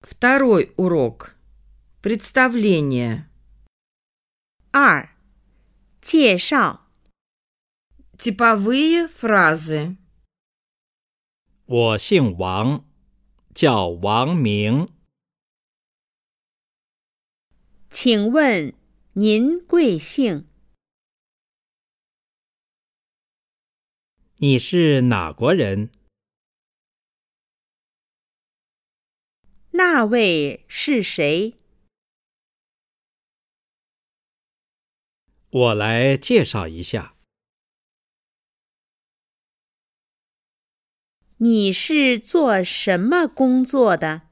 Второй урок. Представление. 2. 介绍 Типовые фразы. 我姓王，叫王明。 请问您贵姓？ 你是哪国人？ 那位是谁？ 我来介绍一下。 你是做什么工作的？